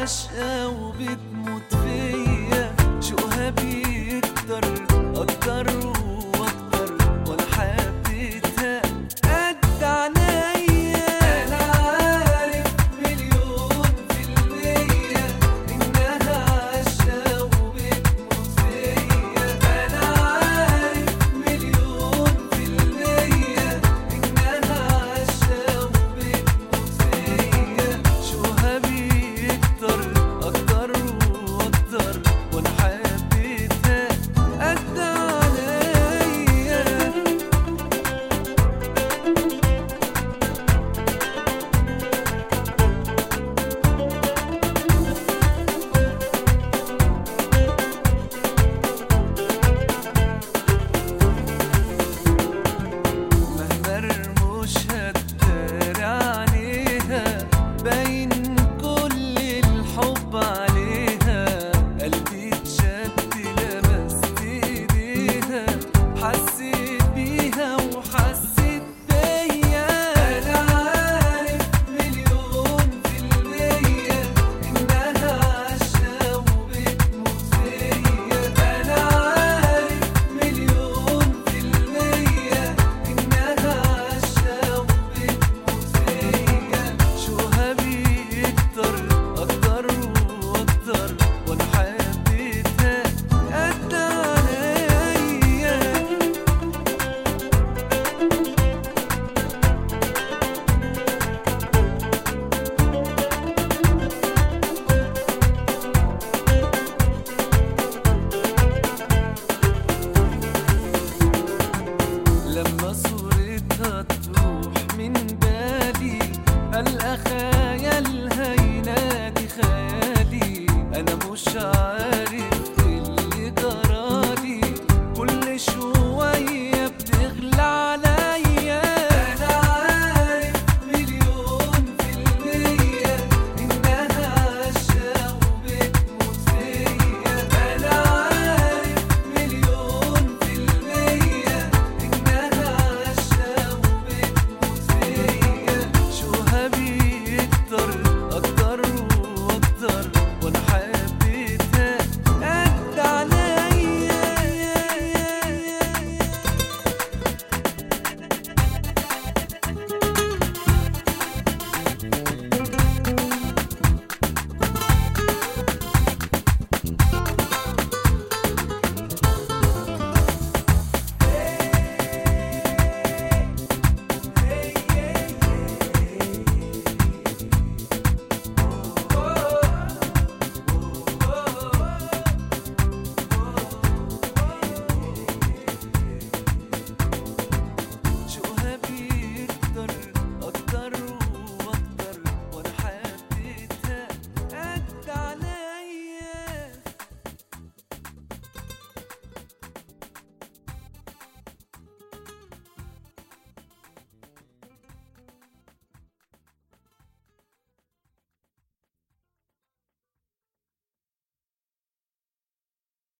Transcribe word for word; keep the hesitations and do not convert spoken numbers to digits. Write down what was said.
عاشقة وبتموت فيا، شوقها بيكتر أكتر وأكتر، ولا حبيتها قد عنيا. أنا عارف مليون في المية إنها عاشقة وبتموت فيا، أنا عارف مليون في المية إنها عاشقة وبتموت فيا، شوقها بيكتر أكتر وأكتر، وأنا حبيتها قد عنيا. مهما رموشها تداري عليها، باين كل الحب عليها، قلبي اتشد لمست ايديها، حسيت بيها وحسيت بيا. انا عارف مليون في المية انها عاشقة وبتموت فيا، انا عارف مليون في المية انها عاشقة وبتموت فيا، شوقها بيكتر اكتر واكتر، وانا حبيتها قد عنيا. لما صورتها تروح من بالي، ألقى خيالها ينادي خيالي، أنا مش